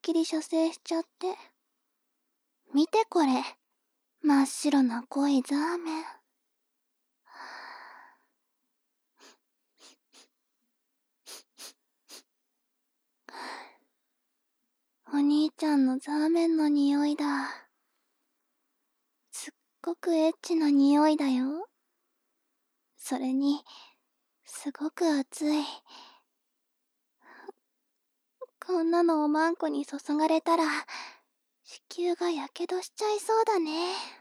きり射精しちゃって。見てこれ。真っ白な濃いザーメン。お兄ちゃんのザーメンの匂いだ。すっごくエッチな匂いだよ。それに、すごく熱い。こんなのおまんこに注がれたら、子宮がやけどしちゃいそうだね。